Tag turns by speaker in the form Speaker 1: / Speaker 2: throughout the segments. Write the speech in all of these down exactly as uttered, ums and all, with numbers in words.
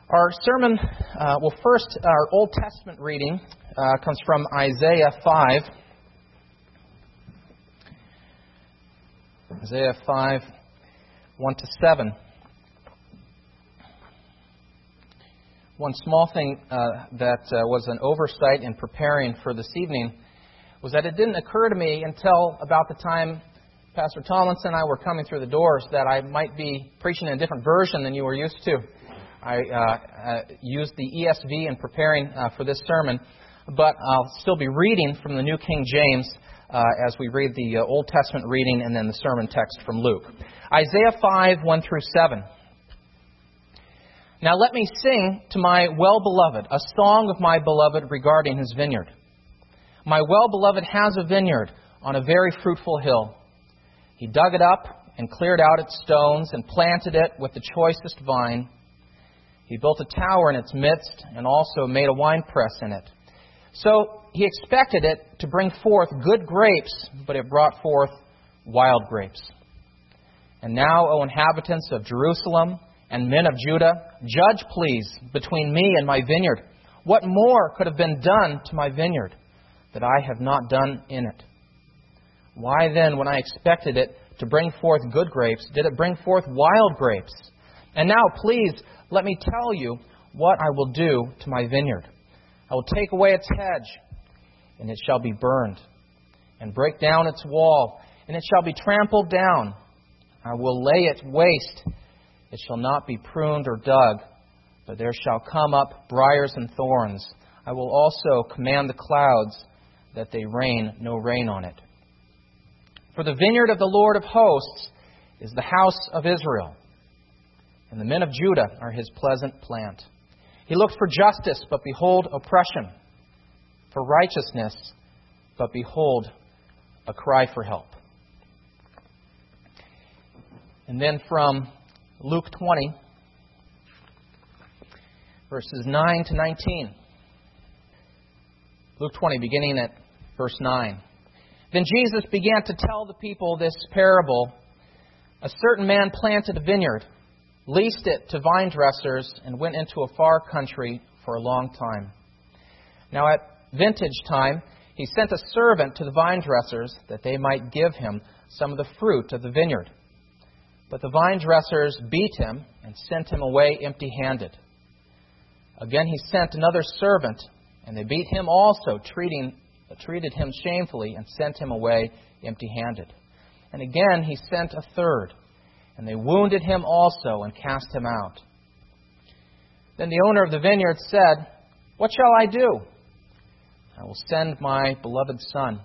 Speaker 1: Our sermon, uh, well, first, our Old Testament reading uh, comes from Isaiah five. Isaiah five, one to seven. One small thing uh, that uh, was an oversight in preparing for this evening was that it didn't occur to me until about the time Pastor Tomlinson and I were coming through the doors that I might be preaching in a different version than you were used to. I uh, uh, used the E S V in preparing uh, for this sermon, but I'll still be reading from the New King James uh, as we read the uh, Old Testament reading and then the sermon text from Luke. Isaiah five, one through seven. Now let me sing to my well-beloved a song of my beloved regarding his vineyard. My well-beloved has a vineyard on a very fruitful hill. He dug it up and cleared out its stones and planted it with the choicest vine. He built a tower in its midst and also made a winepress in it. So he expected it to bring forth good grapes, but it brought forth wild grapes. And now, O inhabitants of Jerusalem and men of Judah, judge, please, between me and my vineyard. What more could have been done to my vineyard that I have not done in it? Why then, when I expected it to bring forth good grapes, did it bring forth wild grapes? And now, please, let me tell you what I will do to my vineyard. I will take away its hedge, and it shall be burned, and break down its wall, and it shall be trampled down. I will lay it waste. It shall not be pruned or dug, but there shall come up briars and thorns. I will also command the clouds that they rain no rain on it. For the vineyard of the Lord of hosts is the house of Israel, and the men of Judah are his pleasant plant. He looked for justice, but behold, oppression. For righteousness, but behold, a cry for help. And then from Luke twenty, verses nine to nineteen. Luke twenty, beginning at verse nine. Then Jesus began to tell the people this parable. A certain man planted a vineyard, leased it to vine dressers, and went into a far country for a long time. Now at vintage time, he sent a servant to the vine dressers that they might give him some of the fruit of the vineyard. But the vine dressers beat him and sent him away empty-handed. Again he sent another servant, and they beat him also, treating, treated him shamefully, and sent him away empty-handed. And again he sent a third, and they wounded him also and cast him out. Then the owner of the vineyard said, What shall I do? I will send my beloved son.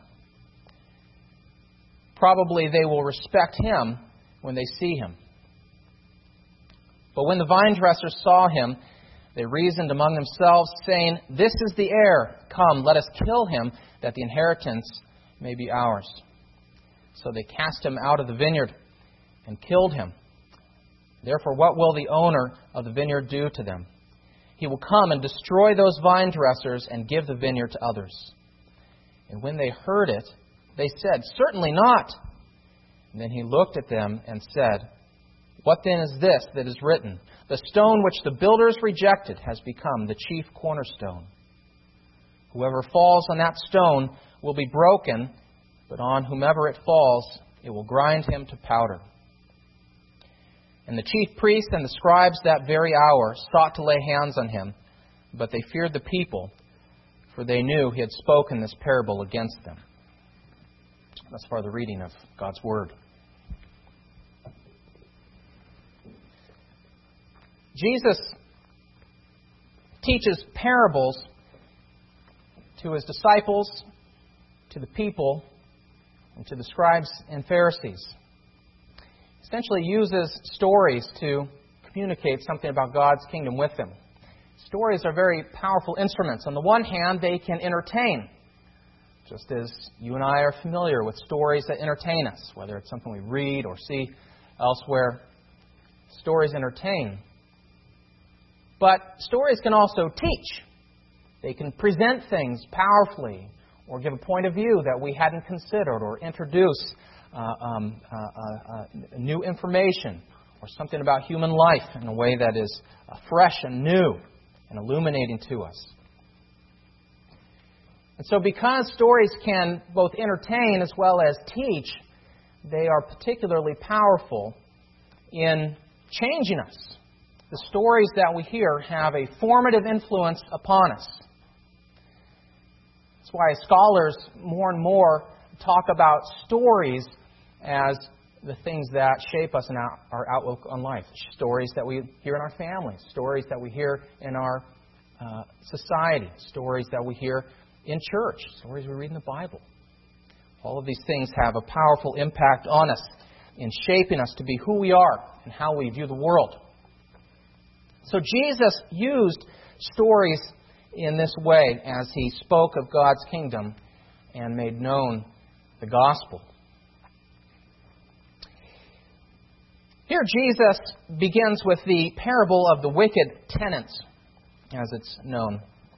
Speaker 1: Probably they will respect him when they see him. But when the vine dressers saw him, they reasoned among themselves, saying, This is the heir. Come, let us kill him, that the inheritance may be ours. So they cast him out of the vineyard and killed him. Therefore, what will the owner of the vineyard do to them? He will come and destroy those vine dressers and give the vineyard to others. And when they heard it, they said, Certainly not. And then he looked at them and said, What then is this that is written? The stone which the builders rejected has become the chief cornerstone. Whoever falls on that stone will be broken, but on whomever it falls, it will grind him to powder. And the chief priests and the scribes that very hour sought to lay hands on him, but they feared the people, for they knew he had spoken this parable against them. Thus far the reading of God's Word. Jesus teaches parables to his disciples, to the people, and to the scribes and Pharisees. Essentially uses stories to communicate something about God's kingdom with them. Stories are very powerful instruments. On the one hand, they can entertain, just as you and I are familiar with stories that entertain us, whether it's something we read or see elsewhere. Stories entertain. But stories can also teach. They can present things powerfully or give a point of view that we hadn't considered or introduce uh, um, uh, uh, uh, new information or something about human life in a way that is uh, fresh and new and illuminating to us. And so because stories can both entertain as well as teach, they are particularly powerful in changing us. The stories that we hear have a formative influence upon us. That's why scholars more and more talk about stories as the things that shape us in our, our outlook on life. Stories that we hear in our families, stories that we hear in our uh, society, stories that we hear in church, stories we read in the Bible. All of these things have a powerful impact on us in shaping us to be who we are and how we view the world. So Jesus used stories in this way as He spoke of God's kingdom and made known the gospel. Here Jesus begins with the parable of the wicked tenants, as it's known.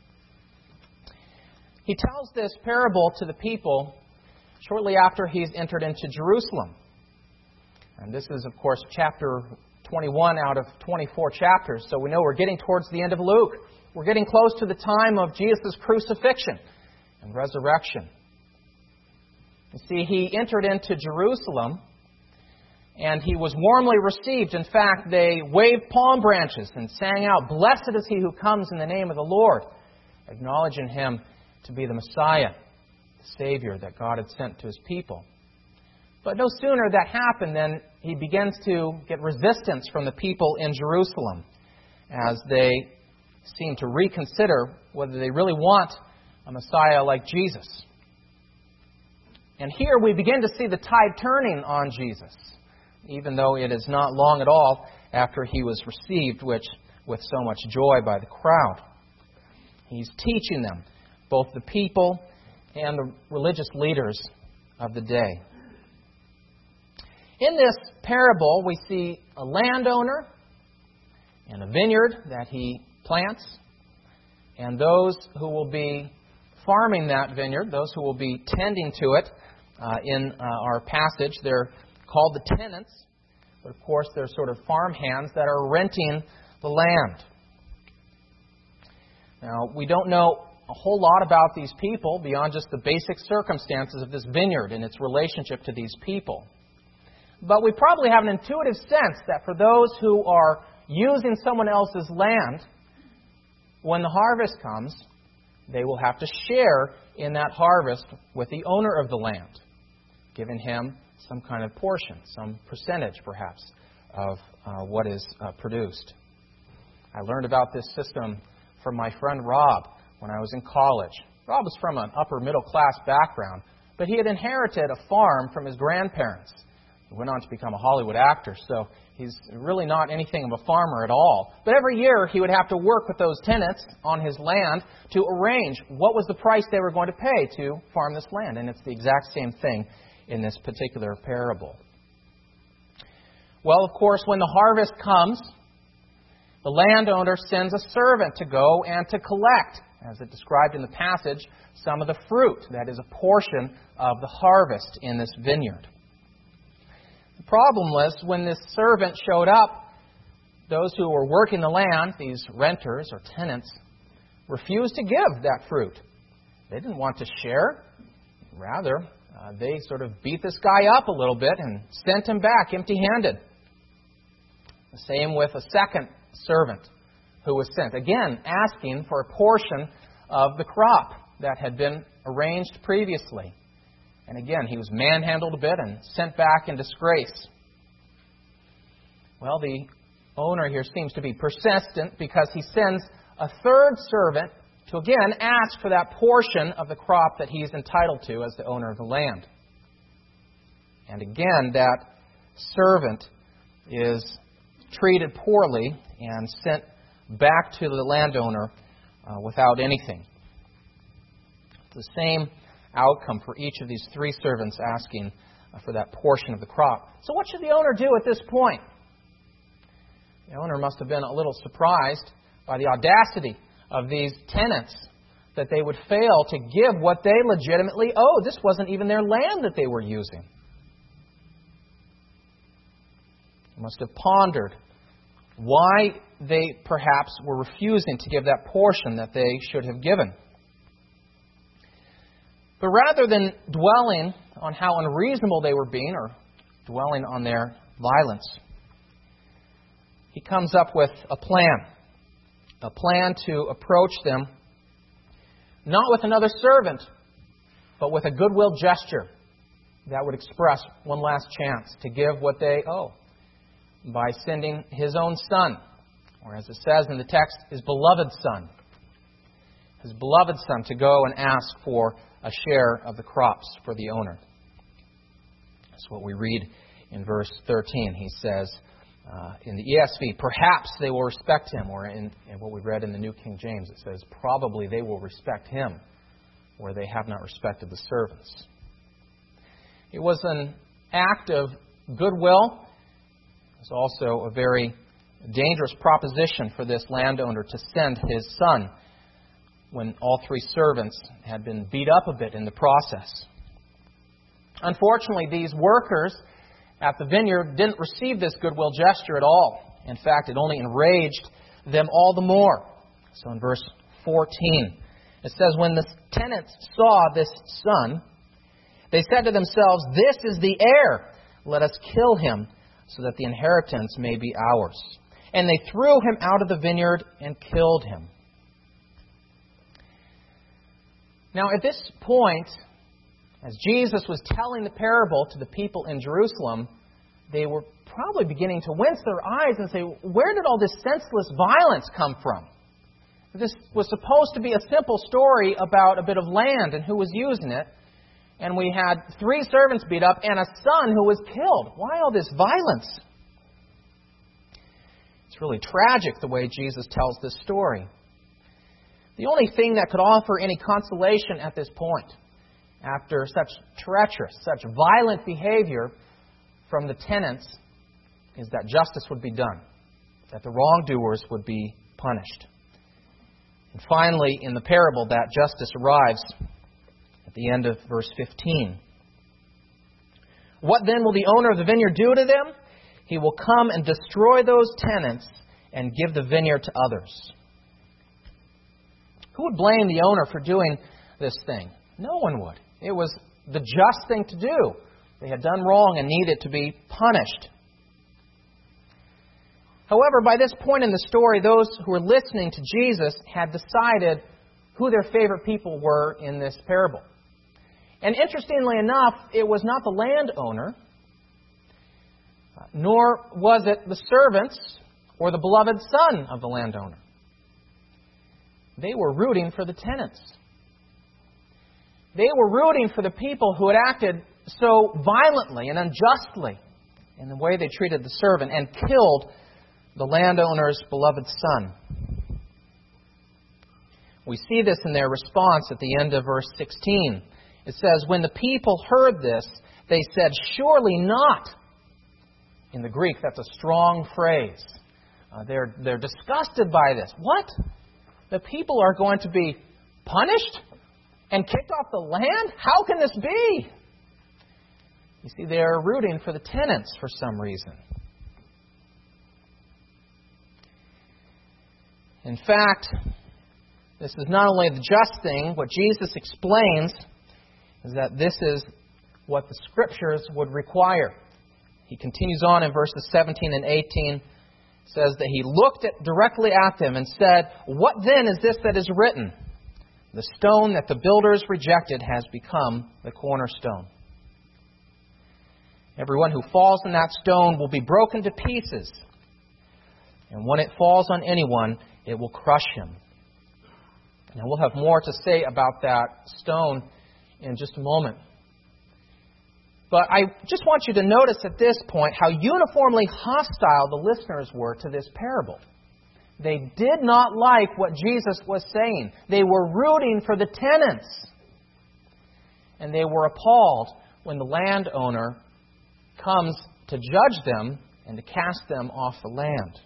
Speaker 1: He tells this parable to the people shortly after He's entered into Jerusalem. And this is, of course, chapter twenty-one out of twenty-four chapters, so we know we're getting towards the end of Luke. We're getting close to the time of Jesus' crucifixion and resurrection. You see, He entered into Jerusalem, and He was warmly received. In fact, they waved palm branches and sang out, "Blessed is he who comes in the name of the Lord," acknowledging Him to be the Messiah, the Savior that God had sent to His people. But no sooner that happened than He begins to get resistance from the people in Jerusalem as they seem to reconsider whether they really want a Messiah like Jesus. And here we begin to see the tide turning on Jesus, even though it is not long at all after He was received which, with so much joy by the crowd. He's teaching them, both the people and the religious leaders of the day. In this parable, we see a landowner and a vineyard that he plants, and those who will be farming that vineyard, those who will be tending to it. Uh, in uh, our passage, they're called the tenants, but of course they're sort of farm hands that are renting the land. Now, we don't know a whole lot about these people beyond just the basic circumstances of this vineyard and its relationship to these people. But we probably have an intuitive sense that for those who are using someone else's land, when the harvest comes, they will have to share in that harvest with the owner of the land, giving him some kind of portion, some percentage perhaps, of uh, what is uh, produced. I learned about this system from my friend Rob when I was in college. Rob was from an upper middle class background, but he had inherited a farm from his grandparents. He went on to become a Hollywood actor, so he's really not anything of a farmer at all. But every year he would have to work with those tenants on his land to arrange what was the price they were going to pay to farm this land. And it's the exact same thing in this particular parable. Well, of course, when the harvest comes, the landowner sends a servant to go and to collect, as it described in the passage, some of the fruit. That is a portion of the harvest in this vineyard. The problem was when this servant showed up, those who were working the land, these renters or tenants, refused to give that fruit. They didn't want to share. Rather, uh, they sort of beat this guy up a little bit and sent him back empty-handed. The same with a second servant who was sent, again asking for a portion of the crop that had been arranged previously. And again, he was manhandled a bit and sent back in disgrace. Well, the owner here seems to be persistent because he sends a third servant to again ask for that portion of the crop that he's entitled to as the owner of the land. And again, that servant is treated poorly and sent back to the landowner uh, without anything. It's the same outcome for each of these three servants asking uh, for that portion of the crop. So what should the owner do at this point? The owner must have been a little surprised by the audacity of these tenants, that they would fail to give what they legitimately owed. This wasn't even their land that they were using. They must have pondered why they perhaps were refusing to give that portion that they should have given. But rather than dwelling on how unreasonable they were being or dwelling on their violence, he comes up with a plan. A plan to approach them, not with another servant, but with a goodwill gesture that would express one last chance to give what they owe by sending His own Son, or as it says in the text, His beloved Son. His beloved Son to go and ask for a share of the crops for the owner. That's what we read in verse thirteen. He says, Uh, in the E S V, perhaps they will respect him, or in, in what we read in the New King James, it says, probably they will respect him, where they have not respected the servants. It was an act of goodwill. It was also a very dangerous proposition for this landowner to send his son when all three servants had been beat up a bit in the process. Unfortunately, these workers at the vineyard didn't receive this goodwill gesture at all. In fact, it only enraged them all the more. So in verse fourteen, it says, when the tenants saw this son, they said to themselves, this is the heir. Let us kill him so that the inheritance may be ours. And they threw him out of the vineyard and killed him. Now at this point, as Jesus was telling the parable to the people in Jerusalem, they were probably beginning to wince their eyes and say, where did all this senseless violence come from? This was supposed to be a simple story about a bit of land and who was using it. And we had three servants beat up and a son who was killed. Why all this violence? It's really tragic the way Jesus tells this story. The only thing that could offer any consolation at this point, after such treacherous, such violent behavior from the tenants, is that justice would be done, that the wrongdoers would be punished. And finally, in the parable, that justice arrives at the end of verse fifteen. What then will the owner of the vineyard do to them? He will come and destroy those tenants and give the vineyard to others. Who would blame the owner for doing this thing? No one would. It was the just thing to do. They had done wrong and needed to be punished. However, by this point in the story, those who were listening to Jesus had decided who their favorite people were in this parable. And interestingly enough, it was not the landowner, nor was it the servants or the beloved son of the landowner. They were rooting for the tenants. They were rooting for the people who had acted so violently and unjustly in the way they treated the servant and killed the landowner's beloved son. We see this in their response at the end of verse sixteen. It says, when the people heard this, they said, surely not. In the Greek, that's a strong phrase. Uh, they're, they're disgusted by this. What? The people are going to be punished and kicked off the land? How can this be? You see, they are rooting for the tenants for some reason. In fact, this is not only the just thing. What Jesus explains is that this is what the Scriptures would require. He continues on in verses seventeen and eighteen. Says that he looked at, directly at them and said, what then is this that is written? The stone that the builders rejected has become the cornerstone. Everyone who falls on that stone will be broken to pieces. And when it falls on anyone, it will crush him. Now we'll have more to say about that stone in just a moment. But I just want you to notice at this point how uniformly hostile the listeners were to this parable. They did not like what Jesus was saying. They were rooting for the tenants. And they were appalled when the landowner comes to judge them and to cast them off the land.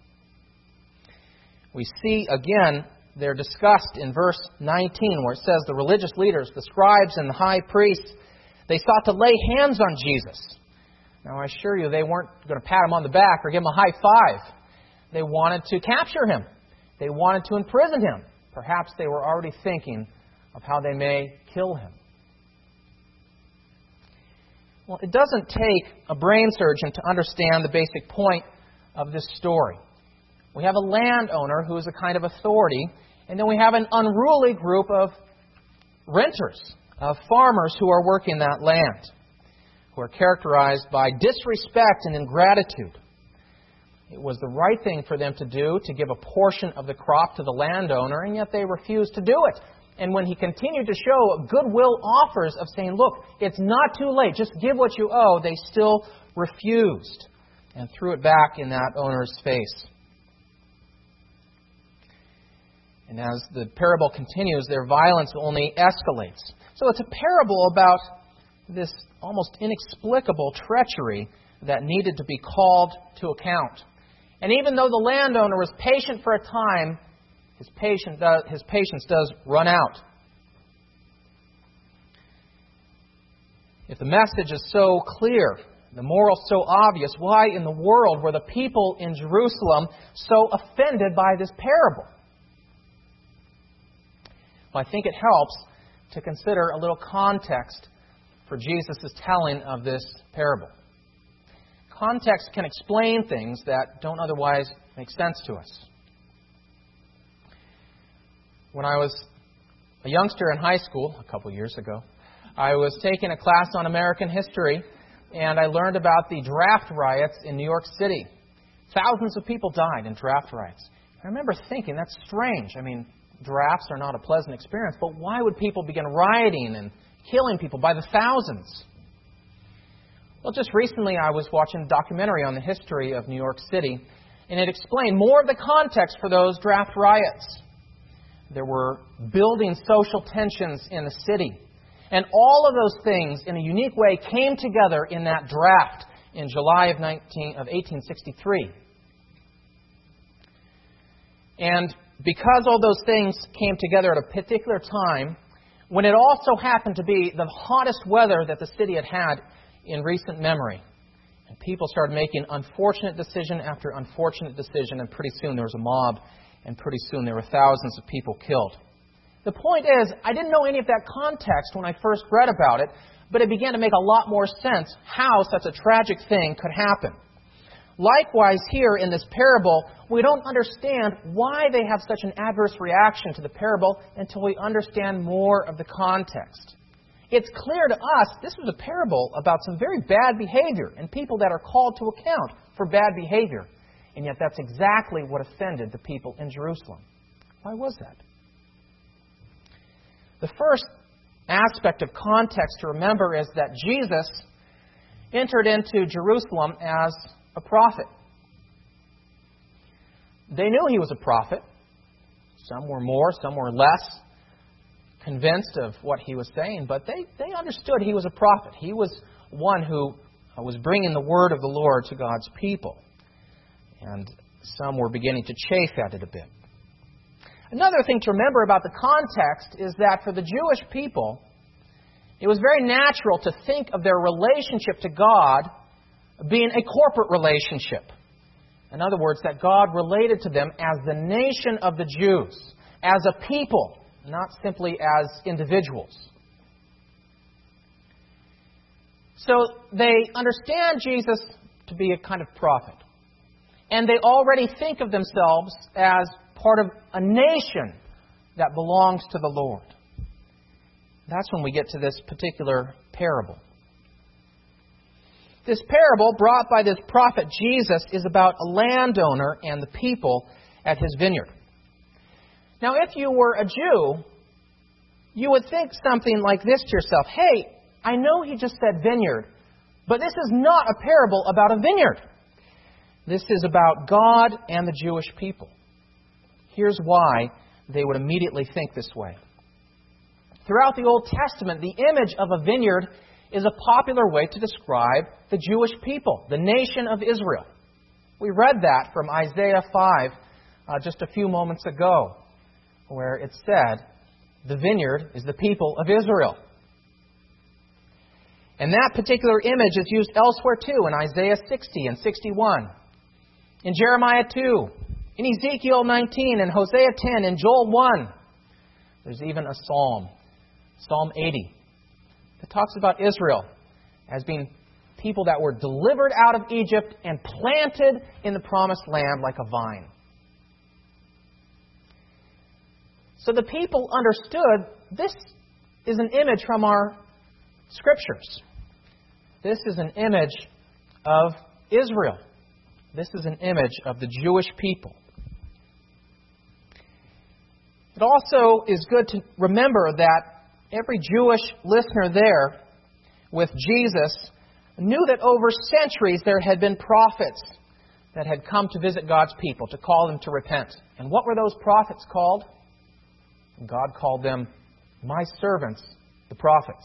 Speaker 1: We see again their disgust in verse nineteen, where it says the religious leaders, the scribes and the high priests, they sought to lay hands on Jesus Now, I assure you, they weren't going to pat him on the back or give him a high five. They wanted to capture him. They wanted to imprison him. Perhaps they were already thinking of how they may kill him. Well, it doesn't take a brain surgeon to understand the basic point of this story. We have a landowner who is a kind of authority, and then we have an unruly group of renters, of farmers who are working that land, who are characterized by disrespect and ingratitude. It was the right thing for them to do, to give a portion of the crop to the landowner, and yet they refused to do it. And when he continued to show goodwill offers of saying, look, it's not too late, just give what you owe, they still refused and threw it back in that owner's face. And as the parable continues, their violence only escalates. So it's a parable about this almost inexplicable treachery that needed to be called to account. And even though the landowner was patient for a time, his patience does, his patience does run out. If the message is so clear, the moral so obvious, why in the world were the people in Jerusalem so offended by this parable? Well, I think it helps to consider a little context for Jesus' telling of this parable. Context can explain things that don't otherwise make sense to us. When I was a youngster in high school, a couple years ago, I was taking a class on American history, and I learned about the draft riots in New York City. Thousands of people died in draft riots. I remember thinking, that's strange. I mean, drafts are not a pleasant experience, but why would people begin rioting and killing people by the thousands? Well, just recently I was watching a documentary on the history of New York City, and it explained more of the context for those draft riots. There were building social tensions in the city. And all of those things, in a unique way, came together in that draft in July of, nineteen, of eighteen sixty-three. And because all those things came together at a particular time, when it also happened to be the hottest weather that the city had had in recent memory, and people started making unfortunate decision after unfortunate decision, and pretty soon there was a mob, and pretty soon there were thousands of people killed. The point is, I didn't know any of that context when I first read about it, but it began to make a lot more sense how such a tragic thing could happen. Likewise, here in this parable, we don't understand why they have such an adverse reaction to the parable until we understand more of the context. It's clear to us this was a parable about some very bad behavior and people that are called to account for bad behavior. And yet that's exactly what offended the people in Jerusalem. Why was that? The first aspect of context to remember is that Jesus entered into Jerusalem as a prophet. They knew he was a prophet. Some were more, some were less convinced of what he was saying, but they, they understood he was a prophet. He was one who was bringing the word of the Lord to God's people. And some were beginning to chafe at it a bit. Another thing to remember about the context is that for the Jewish people, it was very natural to think of their relationship to God being a corporate relationship. In other words, that God related to them as the nation of the Jews, as a people, not simply as individuals. So they understand Jesus to be a kind of prophet. And they already think of themselves as part of a nation that belongs to the Lord. That's when we get to this particular parable. This parable brought by this prophet Jesus is about a landowner and the people at his vineyard. Now, if you were a Jew, you would think something like this to yourself. Hey, I know he just said vineyard, but this is not a parable about a vineyard. This is about God and the Jewish people. Here's why they would immediately think this way. Throughout the Old Testament, the image of a vineyard is a popular way to describe the Jewish people, the nation of Israel. We read that from Isaiah five uh, just a few moments ago, where it said, the vineyard is the people of Israel. And that particular image is used elsewhere too, in Isaiah sixty and sixty-one, in Jeremiah two, in Ezekiel nineteen, in Hosea ten, in Joel one. There's even a psalm, Psalm eighty, that talks about Israel as being people that were delivered out of Egypt and planted in the promised land like a vine. So the people understood this is an image from our Scriptures. This is an image of Israel. This is an image of the Jewish people. It also is good to remember that every Jewish listener there with Jesus knew that over centuries there had been prophets that had come to visit God's people, to call them to repent. And what were those prophets called? God called them my servants, the prophets.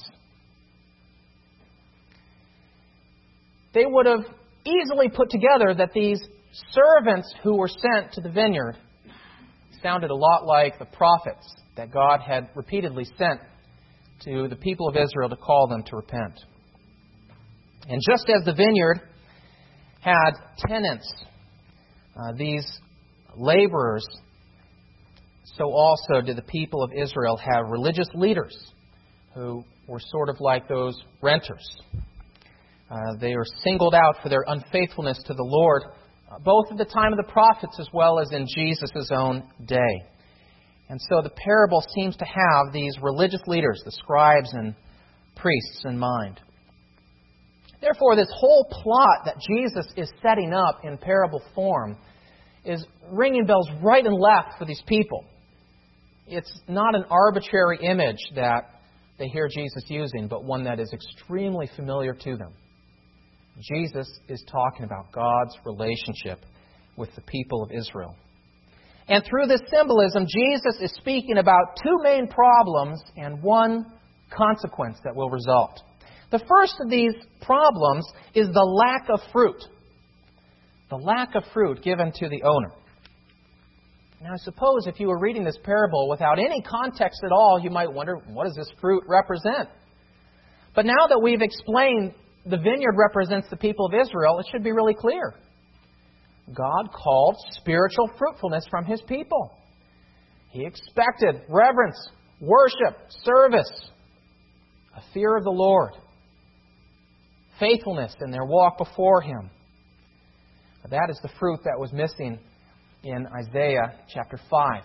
Speaker 1: They would have easily put together that these servants who were sent to the vineyard sounded a lot like the prophets that God had repeatedly sent to the people of Israel to call them to repent. And just as the vineyard had tenants, uh, these laborers, so also did the people of Israel have religious leaders who were sort of like those renters. Uh, they were singled out for their unfaithfulness to the Lord, uh, both at the time of the prophets as well as in Jesus' own day. And so the parable seems to have these religious leaders, the scribes and priests, in mind. Therefore, this whole plot that Jesus is setting up in parable form is ringing bells right and left for these people. It's not an arbitrary image that they hear Jesus using, but one that is extremely familiar to them. Jesus is talking about God's relationship with the people of Israel. And through this symbolism, Jesus is speaking about two main problems and one consequence that will result. The first of these problems is the lack of fruit. The lack of fruit given to the owner. Now, I suppose if you were reading this parable without any context at all, you might wonder, what does this fruit represent? But now that we've explained the vineyard represents the people of Israel, it should be really clear. God called spiritual fruitfulness from His people. He expected reverence, worship, service, a fear of the Lord, faithfulness in their walk before Him. That is the fruit that was missing in Isaiah chapter five.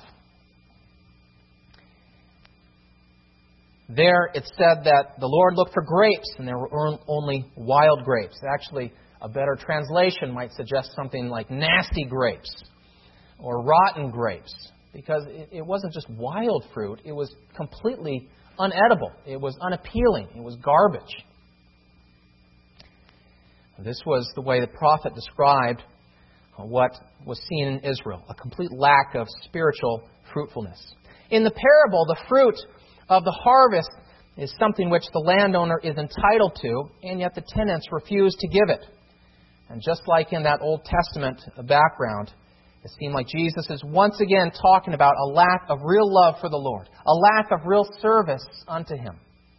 Speaker 1: There it said that the Lord looked for grapes, and there were only wild grapes. Actually, a better translation might suggest something like nasty grapes or rotten grapes, because it wasn't just wild fruit, it was completely unedible. It was unappealing. It was garbage. This was the way the prophet described what was seen in Israel, a complete lack of spiritual fruitfulness. In the parable, the fruit of the harvest is something which the landowner is entitled to, and yet the tenants refuse to give it. And just like in that Old Testament background, it seemed like Jesus is once again talking about a lack of real love for the Lord, a lack of real service unto Him.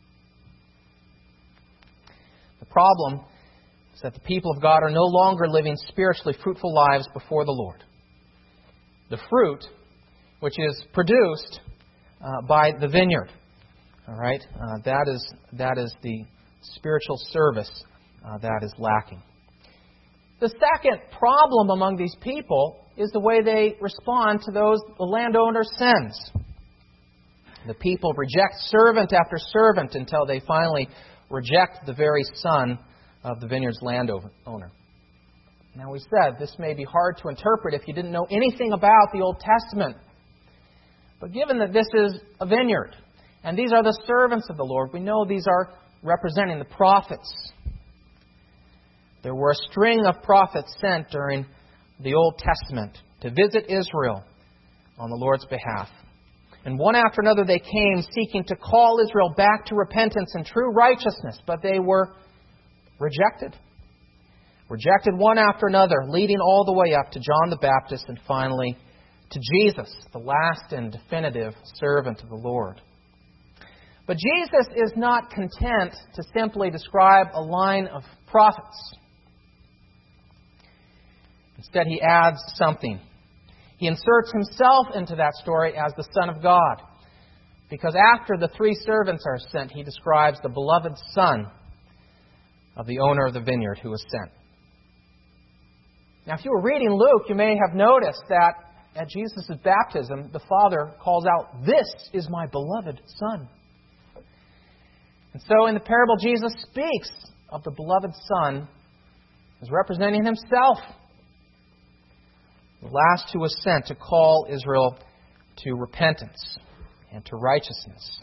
Speaker 1: The problem is that the people of God are no longer living spiritually fruitful lives before the Lord. The fruit, which is produced uh, by the vineyard, all right, uh, that is that is the spiritual service uh, that is lacking. The second problem among these people is the way they respond to those the landowner sends. The people reject servant after servant until they finally reject the very son of the vineyard's landowner. Now, we said this may be hard to interpret if you didn't know anything about the Old Testament. But given that this is a vineyard, and these are the servants of the Lord, we know these are representing the prophets. There were a string of prophets sent during the Old Testament to visit Israel on the Lord's behalf. And one after another they came seeking to call Israel back to repentance and true righteousness, but they were rejected. Rejected one after another, leading all the way up to John the Baptist and finally to Jesus, the last and definitive servant of the Lord. But Jesus is not content to simply describe a line of prophets. Instead, He adds something. He inserts Himself into that story as the Son of God. Because after the three servants are sent, He describes the beloved Son of the owner of the vineyard who was sent. Now, if you were reading Luke, you may have noticed that at Jesus' baptism, the Father calls out, "This is my beloved Son." And so in the parable, Jesus speaks of the beloved Son as representing Himself, the last who was sent to call Israel to repentance and to righteousness.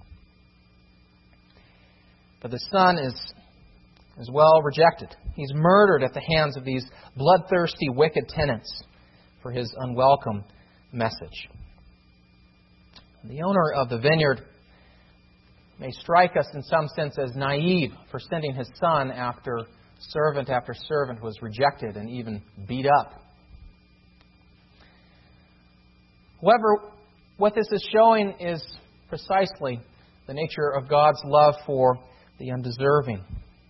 Speaker 1: But the Son is as well rejected. He's murdered at the hands of these bloodthirsty, wicked tenants for His unwelcome message. The owner of the vineyard may strike us in some sense as naive for sending his son after servant after servant was rejected and even beat up. However, what this is showing is precisely the nature of God's love for the undeserving.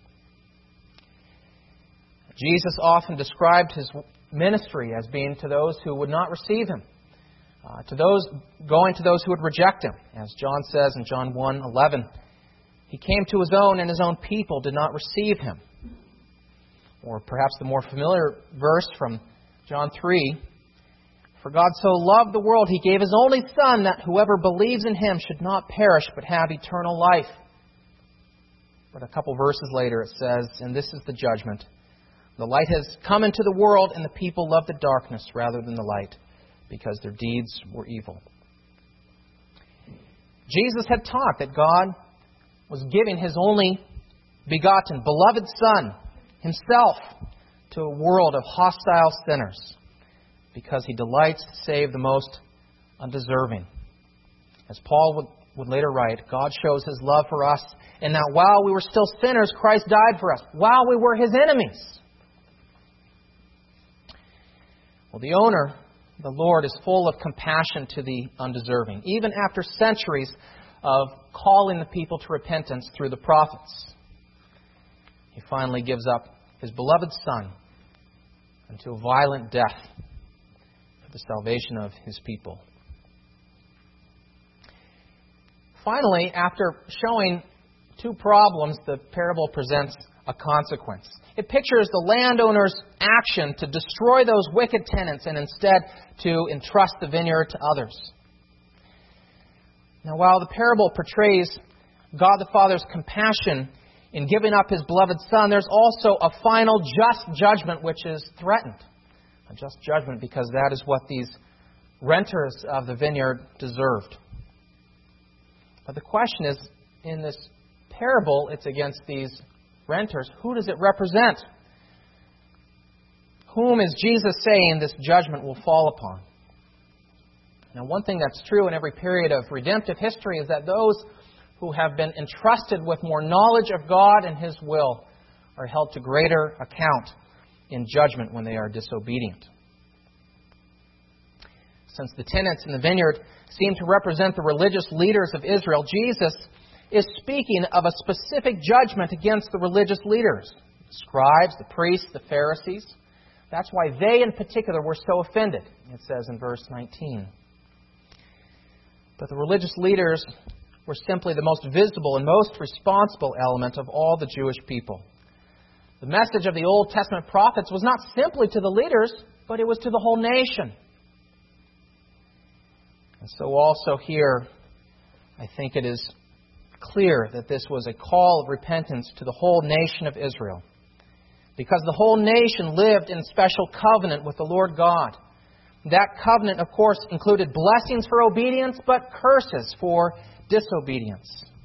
Speaker 1: Jesus often described His ministry as being to those who would not receive Him, uh, to those going to those who would reject Him. As John says in John one eleven, He came to His own, and His own people did not receive Him. Or perhaps the more familiar verse from John three, "For God so loved the world, He gave His only Son, that whoever believes in Him should not perish, but have eternal life." But a couple verses later it says, "And this is the judgment. The light has come into the world, and the people love the darkness rather than the light, because their deeds were evil." Jesus had taught that God was giving His only begotten, beloved Son, Himself, to a world of hostile sinners, because He delights to save the most undeserving. As Paul would, would later write, God shows His love for us in that while we were still sinners, Christ died for us, while we were His enemies. Well, the owner, the Lord, is full of compassion to the undeserving, even after centuries of calling the people to repentance through the prophets. He finally gives up His beloved Son unto a violent death for the salvation of His people. Finally, after showing two problems, the parable presents a consequence. It pictures the landowner's action to destroy those wicked tenants and instead to entrust the vineyard to others. Now, while the parable portrays God the Father's compassion in giving up His beloved Son, there's also a final just judgment which is threatened. A just judgment because that is what these renters of the vineyard deserved. But the question is, in this parable, it's against these renters. Who does it represent? Whom is Jesus saying this judgment will fall upon? Now, one thing that's true in every period of redemptive history is that those who have been entrusted with more knowledge of God and His will are held to greater account in judgment when they are disobedient. Since the tenants in the vineyard seem to represent the religious leaders of Israel, Jesus is speaking of a specific judgment against the religious leaders, the scribes, the priests, the Pharisees. That's why they in particular were so offended, it says in verse nineteen. But the religious leaders were simply the most visible and most responsible element of all the Jewish people. The message of the Old Testament prophets was not simply to the leaders, but it was to the whole nation. And so also here, I think it is clear that this was a call of repentance to the whole nation of Israel. Because the whole nation lived in special covenant with the Lord God. That covenant, of course, included blessings for obedience, but curses for disobedience.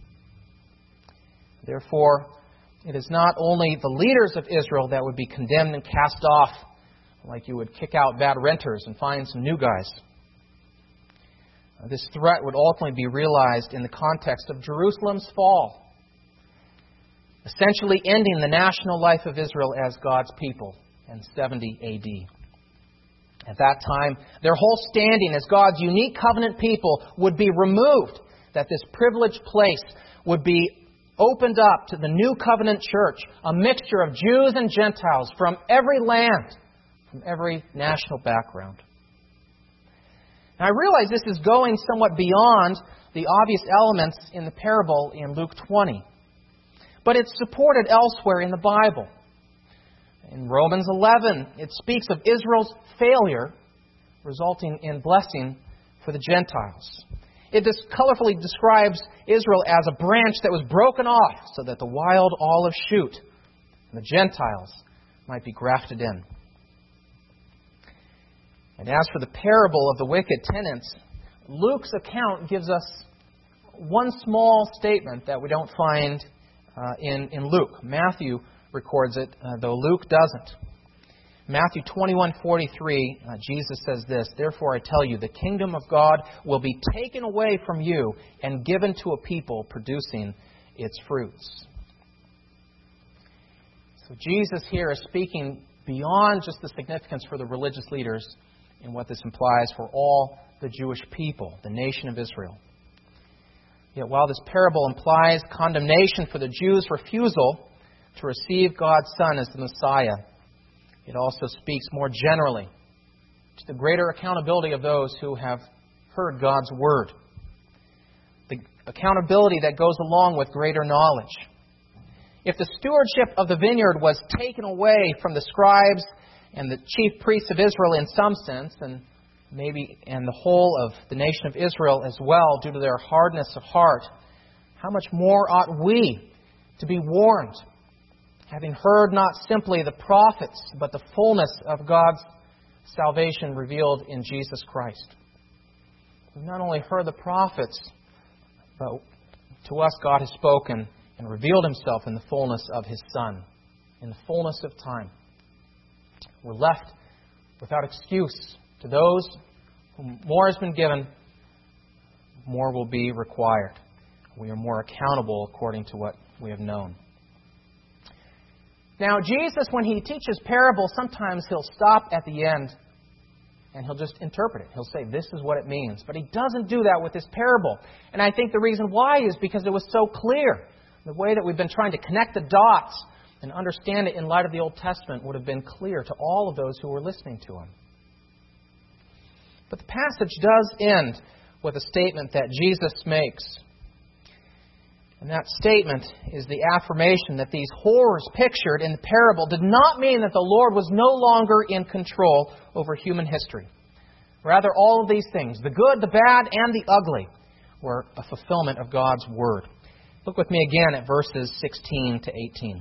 Speaker 1: Therefore, it is not only the leaders of Israel that would be condemned and cast off, like you would kick out bad renters and find some new guys. This threat would ultimately be realized in the context of Jerusalem's fall, essentially ending the national life of Israel as God's people in seventy A D. At that time, their whole standing as God's unique covenant people would be removed. that this privileged place would be opened up to the new covenant church, a mixture of Jews and Gentiles from every land, from every national background. Now, I realize this is going somewhat beyond the obvious elements in the parable in Luke twenty. But it's supported elsewhere in the Bible. In Romans eleven, it speaks of Israel's failure resulting in blessing for the Gentiles. It just colorfully describes Israel as a branch that was broken off so that the wild olive shoot and the Gentiles might be grafted in. And as for the parable of the wicked tenants, Luke's account gives us one small statement that we don't find uh, in, in Luke. Matthew records it, uh, though Luke doesn't. Matthew twenty-one forty-three, uh, Jesus says this, "Therefore I tell you, the kingdom of God will be taken away from you and given to a people producing its fruits." So Jesus here is speaking beyond just the significance for the religious leaders in what this implies for all the Jewish people, the nation of Israel. Yet while this parable implies condemnation for the Jews' refusal to receive God's Son as the Messiah, it also speaks more generally to the greater accountability of those who have heard God's Word. The accountability that goes along with greater knowledge. If the stewardship of the vineyard was taken away from the scribes and the chief priests of Israel in some sense, and maybe and the whole of the nation of Israel as well, due to their hardness of heart, how much more ought we to be warned, having heard not simply the prophets, but the fullness of God's salvation revealed in Jesus Christ. We've not only heard the prophets, but to us God has spoken and revealed Himself in the fullness of His Son, in the fullness of time. We're left without excuse. To those whom more has been given, more will be required. We are more accountable according to what we have known. Now, Jesus, when He teaches parables, sometimes He'll stop at the end and He'll just interpret it. He'll say, this is what it means. But He doesn't do that with this parable. And I think the reason why is because it was so clear. The way that we've been trying to connect the dots and understand it in light of the Old Testament would have been clear to all of those who were listening to Him. But the passage does end with a statement that Jesus makes. And that statement is the affirmation that these horrors pictured in the parable did not mean that the Lord was no longer in control over human history. Rather, all of these things, the good, the bad, and the ugly, were a fulfillment of God's Word. Look with me again at verses sixteen to eighteen.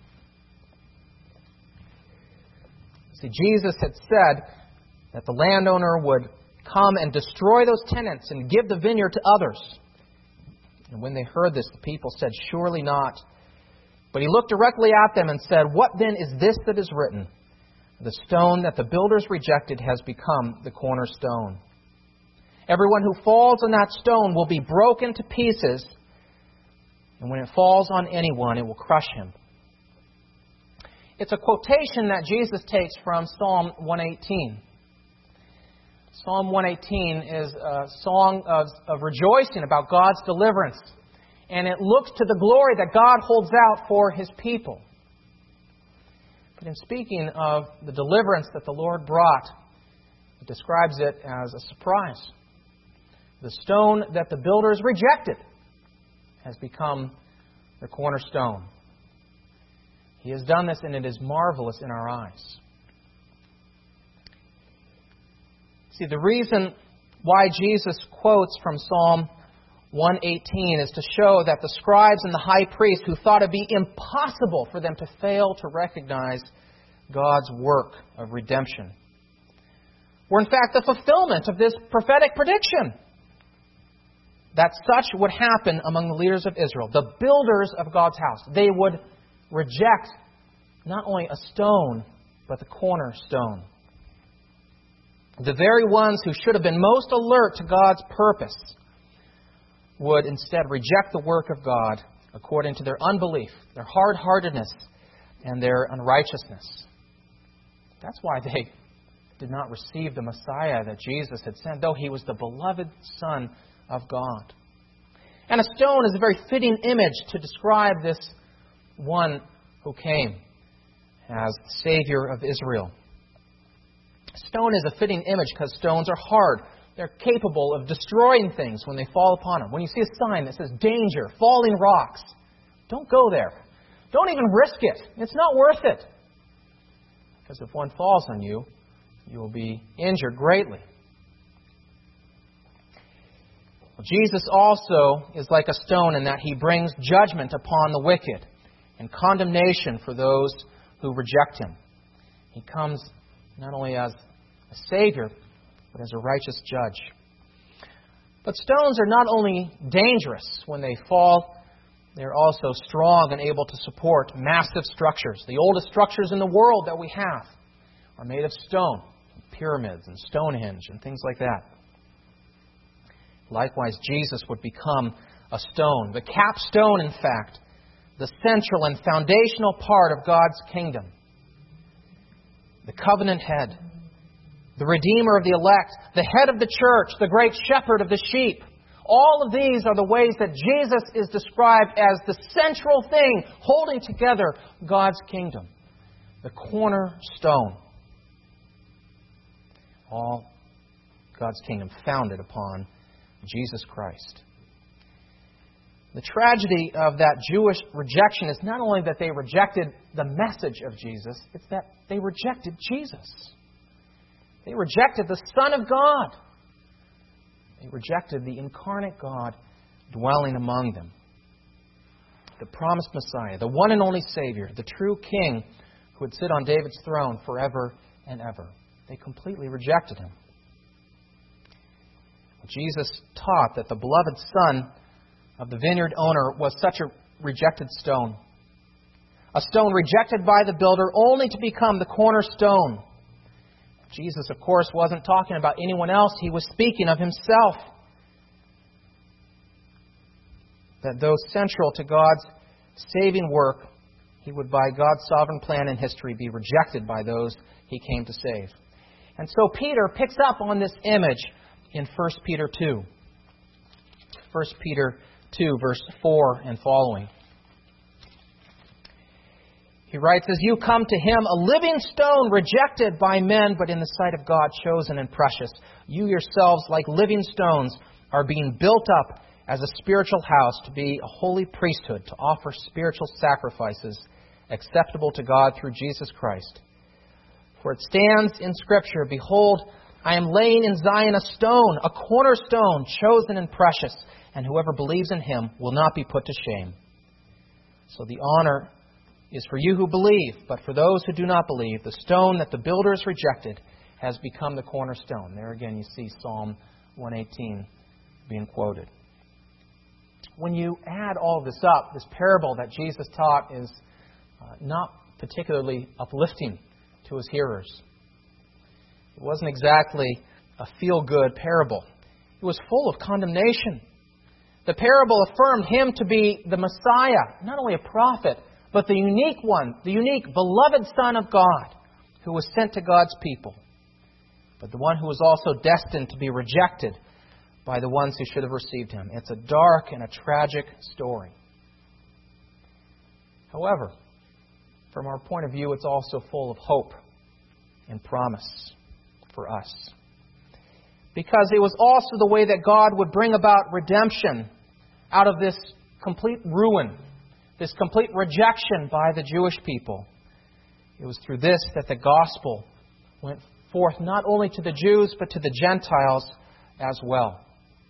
Speaker 1: See, Jesus had said that the landowner would come and destroy those tenants and give the vineyard to others. And when they heard this, the people said, surely not. But He looked directly at them and said, what then is this that is written? The stone that the builders rejected has become the cornerstone. Everyone who falls on that stone will be broken to pieces, and when it falls on anyone, it will crush him. It's a quotation that Jesus takes from Psalm one eighteen. Psalm one eighteen is a song of, of rejoicing about God's deliverance. And it looks to the glory that God holds out for His people. But in speaking of the deliverance that the Lord brought, it describes it as a surprise. The stone that the builders rejected has become the cornerstone. He has done this, and it is marvelous in our eyes. See, the reason why Jesus quotes from Psalm one eighteen is to show that the scribes and the high priest, who thought it be impossible for them to fail to recognize God's work of redemption, were in fact the fulfillment of this prophetic prediction that such would happen among the leaders of Israel, the builders of God's house. They would reject not only a stone, but the cornerstone. The very ones who should have been most alert to God's purpose would instead reject the work of God according to their unbelief, their hard-heartedness, and their unrighteousness. That's why they did not receive the Messiah that Jesus had sent, though He was the beloved Son of God. And a stone is a very fitting image to describe this one who came as the Savior of Israel. Stone is a fitting image because stones are hard. They're capable of destroying things when they fall upon them. When you see a sign that says danger, falling rocks, don't go there. Don't even risk it. It's not worth it. Because if one falls on you, you will be injured greatly. Well, Jesus also is like a stone in that He brings judgment upon the wicked and condemnation for those who reject Him. He comes not only as a Savior, but as a righteous judge. But stones are not only dangerous when they fall, they are also strong and able to support massive structures. The oldest structures in the world that we have are made of stone, pyramids and Stonehenge and things like that. Likewise, Jesus would become a stone, the capstone, in fact, the central and foundational part of God's kingdom. The covenant head, the Redeemer of the elect, the head of the church, the great shepherd of the sheep. All of these are the ways that Jesus is described as the central thing holding together God's kingdom. The cornerstone. All God's kingdom founded upon Jesus Christ. The tragedy of that Jewish rejection is not only that they rejected the message of Jesus, it's that they rejected Jesus. They rejected the Son of God. They rejected the incarnate God dwelling among them. The promised Messiah, the one and only Savior, the true King who would sit on David's throne forever and ever. They completely rejected Him. Jesus taught that the beloved Son of the vineyard owner was such a rejected stone. A stone rejected by the builder only to become the cornerstone. Jesus, of course, wasn't talking about anyone else. He was speaking of Himself. That though central to God's saving work, He would, by God's sovereign plan in history, be rejected by those He came to save. And so Peter picks up on this image in First Peter two. First Peter two, verse four and following. He writes, "As you come to Him, a living stone rejected by men, but in the sight of God chosen and precious, you yourselves, like living stones, are being built up as a spiritual house to be a holy priesthood, to offer spiritual sacrifices acceptable to God through Jesus Christ. For it stands in Scripture, Behold, I am laying in Zion a stone, a cornerstone, chosen and precious, and whoever believes in Him will not be put to shame. So the honor is for you who believe, but for those who do not believe, the stone that the builders rejected has become the cornerstone." There again you see Psalm one eighteen being quoted. When you add all of this up, this parable that Jesus taught is uh, not particularly uplifting to His hearers. It wasn't exactly a feel-good parable. It was full of condemnation. The parable affirmed Him to be the Messiah, not only a prophet, but the unique one, the unique beloved Son of God, who was sent to God's people, but the one who was also destined to be rejected by the ones who should have received Him. It's a dark and a tragic story. However, from our point of view, it's also full of hope and promise for us. Because it was also the way that God would bring about redemption out of this complete ruin, this complete rejection by the Jewish people. It was through this that the gospel went forth not only to the Jews, but to the Gentiles as well.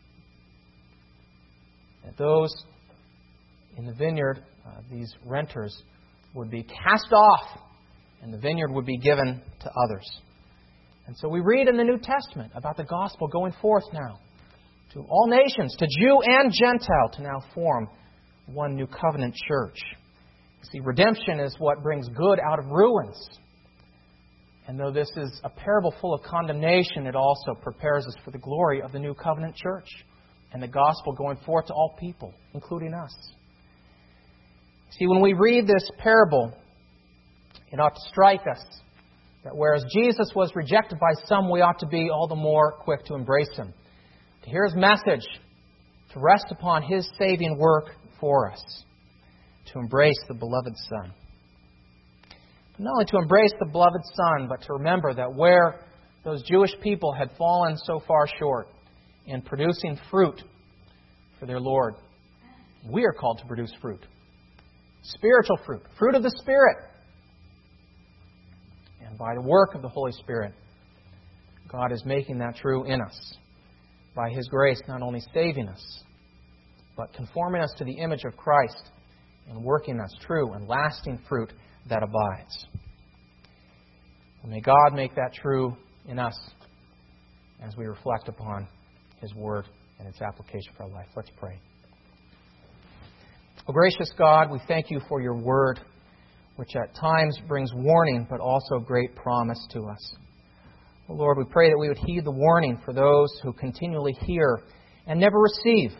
Speaker 1: That those in the vineyard, uh, these renters, would be cast off, and the vineyard would be given to others. And so we read in the New Testament about the gospel going forth now to all nations, to Jew and Gentile, to now form one new covenant church. You see, redemption is what brings good out of ruins. And though this is a parable full of condemnation, it also prepares us for the glory of the new covenant church and the gospel going forth to all people, including us. See, when we read this parable, it ought to strike us that whereas Jesus was rejected by some, we ought to be all the more quick to embrace Him, to hear His message, to rest upon His saving work for us, to embrace the beloved Son. But not only to embrace the beloved Son, but to remember that where those Jewish people had fallen so far short in producing fruit for their Lord, we are called to produce fruit. Spiritual fruit. Fruit of the Spirit. And by the work of the Holy Spirit, God is making that true in us. By His grace, not only saving us, but conforming us to the image of Christ and working us true and lasting fruit that abides. And may God make that true in us as we reflect upon His Word and its application for our life. Let's pray. O gracious God, we thank You for Your Word, which at times brings warning, but also great promise to us. O Lord, we pray that we would heed the warning for those who continually hear and never receive.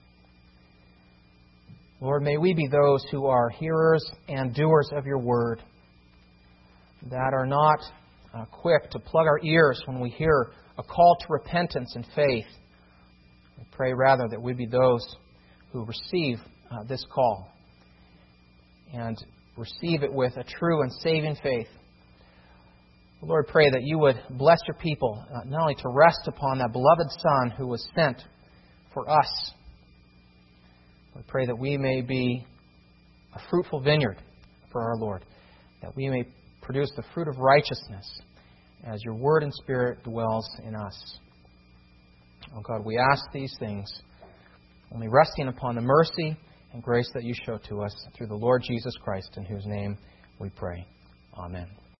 Speaker 1: Lord, may we be those who are hearers and doers of Your Word, that are not uh, quick to plug our ears when we hear a call to repentance and faith. We pray rather that we be those who receive uh, this call and receive it with a true and saving faith. Lord, pray that You would bless Your people, uh, not only to rest upon that beloved Son who was sent for us. We pray that we may be a fruitful vineyard for our Lord, that we may produce the fruit of righteousness as Your Word and Spirit dwells in us. Oh God, we ask these things only resting upon the mercy and grace that You show to us through the Lord Jesus Christ, in whose name we pray. Amen.